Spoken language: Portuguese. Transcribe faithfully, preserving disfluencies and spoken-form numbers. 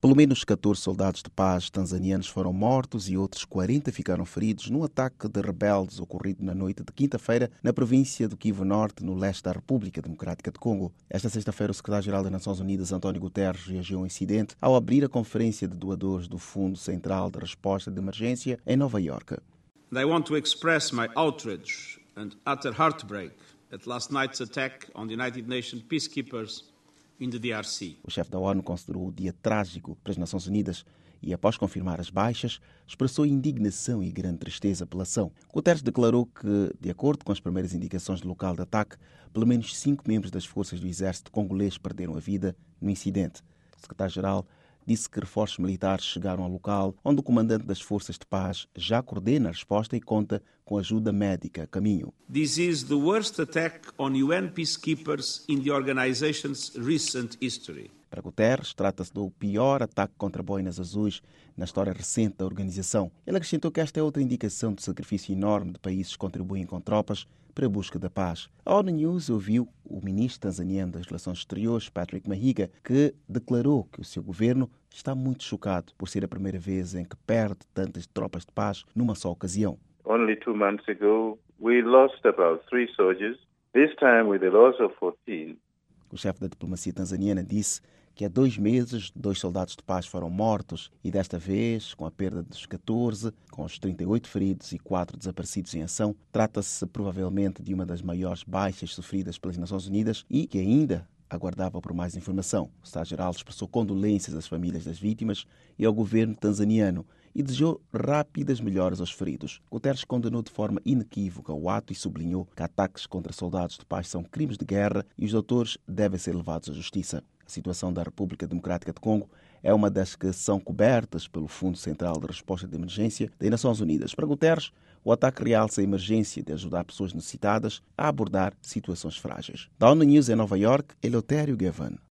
Pelo menos catorze soldados de paz tanzanianos foram mortos e outros quarenta ficaram feridos num ataque de rebeldes ocorrido na noite de quinta-feira na província do Kivu Norte, no leste da República Democrática de Congo. Esta sexta-feira, o secretário-geral das Nações Unidas, António Guterres, reagiu ao incidente ao abrir a conferência de doadores do Fundo Central de Resposta de Emergência em Nova Iorque. I want to express my outrage and utter heartbreak at last night's attack on the United Nations peacekeepers in the D R C. O chefe da ONU considerou o dia trágico para as Nações Unidas e, após confirmar as baixas, expressou indignação e grande tristeza pela ação. Guterres declarou que, de acordo com as primeiras indicações do local de ataque, pelo menos cinco membros das forças do exército congolês perderam a vida no incidente. O secretário-geral disse que reforços militares chegaram ao local, onde o comandante das forças de paz já coordena a resposta e conta com ajuda médica a caminho. This is the worst attack on U N peacekeepers in the organization's recent history. Para Guterres, trata-se do pior ataque contra boinas azuis na história recente da organização. Ele acrescentou que esta é outra indicação do sacrifício enorme de países que contribuem com tropas para a busca da paz. A ONU News ouviu o ministro tanzaniano das Relações Exteriores, Patrick Mahiga, que declarou que o seu governo está muito chocado por ser a primeira vez em que perde tantas tropas de paz numa só ocasião. Only two months ago, we lost about three soldiers. This time, with the loss of fourteen. O chefe da diplomacia tanzaniana disse que há dois meses dois soldados de paz foram mortos e desta vez, com a perda dos catorze, com os trinta e oito feridos e quatro desaparecidos em ação, trata-se provavelmente de uma das maiores baixas sofridas pelas Nações Unidas e que ainda aguardava por mais informação. O secretário-geral expressou condolências às famílias das vítimas e ao governo tanzaniano e desejou rápidas melhoras aos feridos. Guterres condenou de forma inequívoca o ato e sublinhou que ataques contra soldados de paz são crimes de guerra e os autores devem ser levados à justiça. A situação da República Democrática de Congo é uma das que são cobertas pelo Fundo Central de Resposta de Emergência das Nações Unidas. Para Guterres, o ataque realça a emergência de ajudar pessoas necessitadas a abordar situações frágeis. Da ONU News em Nova Iorque, Eleutério Gavan.